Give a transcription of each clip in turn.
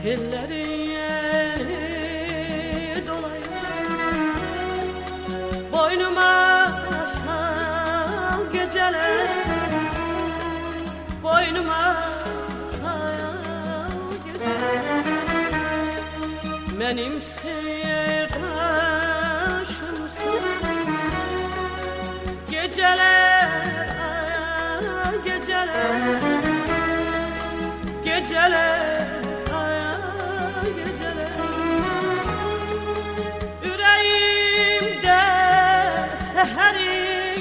pilleri dolayır. Boynuma sal geceler, boynuma sal geceler. Benim seyirdaşımsın geceler, geceler, geceler, geceler. Yüreğimde seheri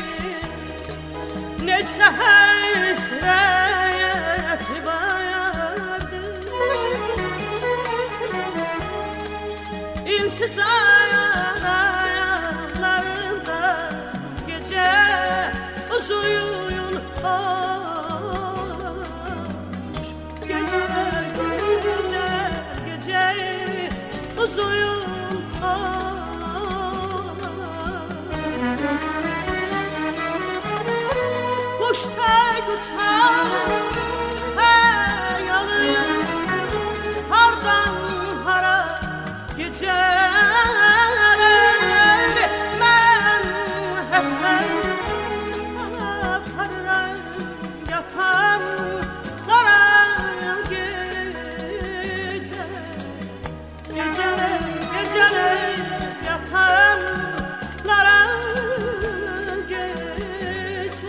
necə həsrət vardır. İntizarlarımda gece uzuyun olmuş. Gece, gece, gece uzuyun olmuş. Kuşlar uçar hayalıyım, hardan hara geceler. Ben heslen aparıram yatanlara gece. Geceler, geceler yatanlara gece.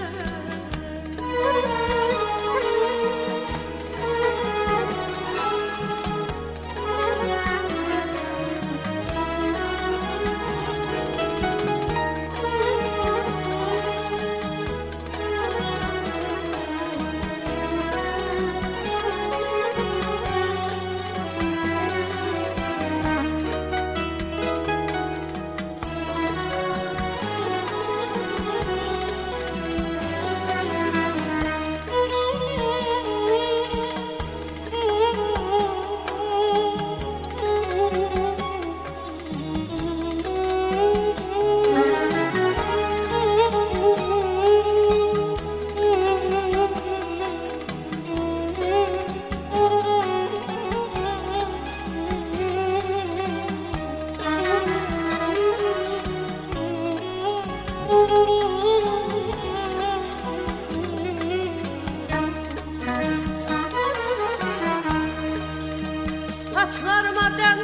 Saçlarıma dem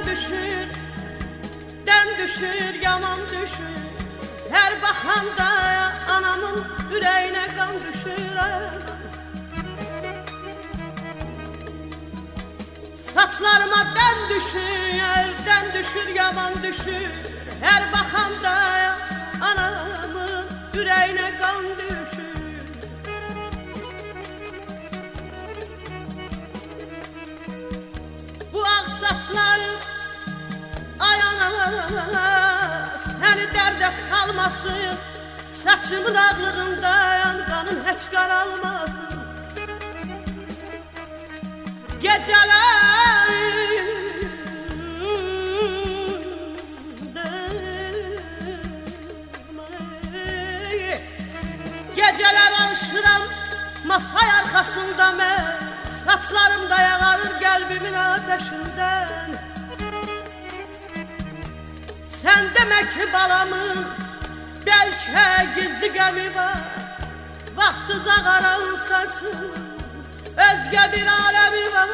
düşür, yaman düşür. Her bakanda anamın yüreğine kan düşür. Saçlarıma dem düşür, yaman düşür. Her bakanda anamın yüreğine kan düşür. Bu ağ saçlar ayana seni dərdə salmasın. Saçımın ağlığından qanın heç qaralmasın. Geceler alışıram masay arkasında mən. Saçlarım da yağarır kalbimin ateşinden. Sen demek ki balamın belki gizli gemi var. Vaxtsız ağaran saçın özge bir alemi var.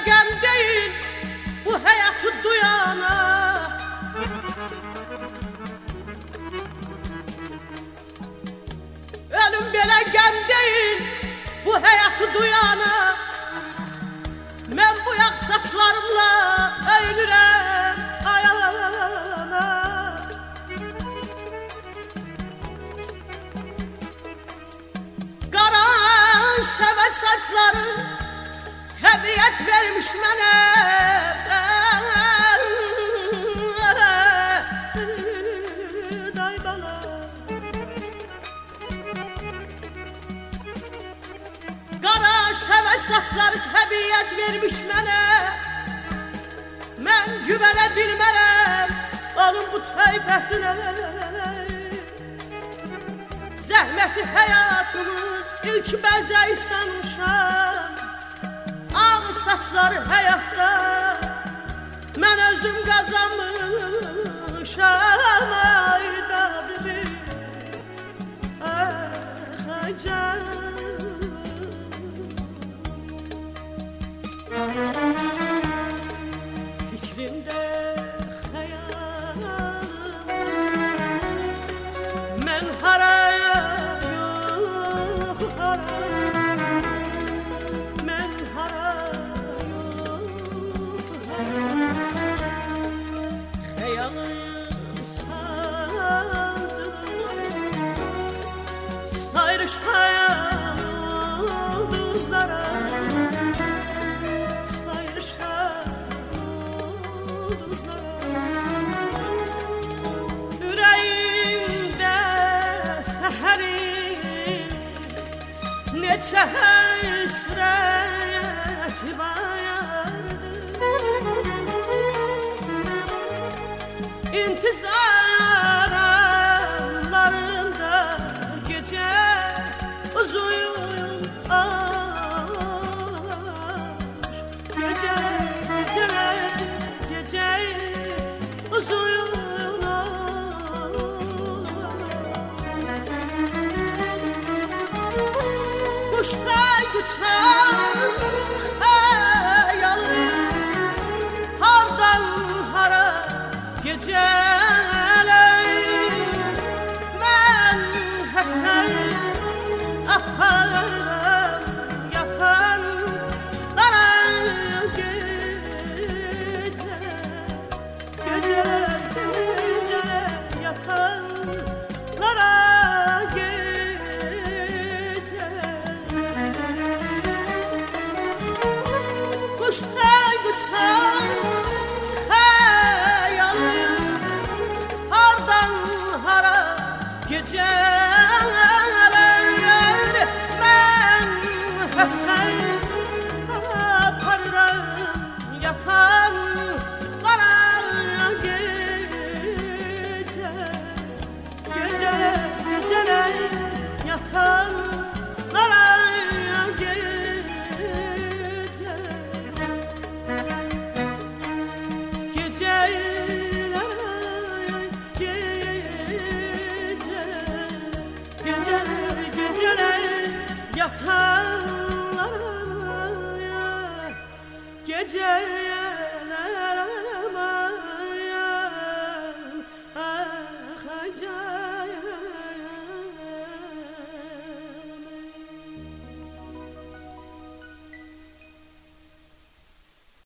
gəm deyil bu həyatı duyana. Ölüm belə gəm deyil bu həyatı duyana. Mən bu yağ saçlarımla öyünürəm ayağına. Qaran şəvə saçları təbiət vermiş mənə. Saçları təbiət vermiş mənə. Mən güvənə bilmərəm onun bu töybəsinə. Zəhməti həyatımın ilk bəzəyi sanmışam. Ağ saçları həyatda mən özüm qazanmışam. Aydadı bir can. Fikrimdə xəyalım mən harayım harayım. Mən harayım harayım. Xəyalım sancılır sayrışayan ulduzlara. Neçə həsrət bayardır İntizarlarında gecə uzuyum ağlamış. Gecələr gecə uzuyum. Kuşlar uçar xəyalım hardan hara gecələr. Mən həsən aparıram yatanlara. Gecələr yatanlara. Kuşlar uçar xəyalım hardan hara gecələr. Mən həsən aparıram yatanlara. Gecələr yatanlara. Yatanlara gece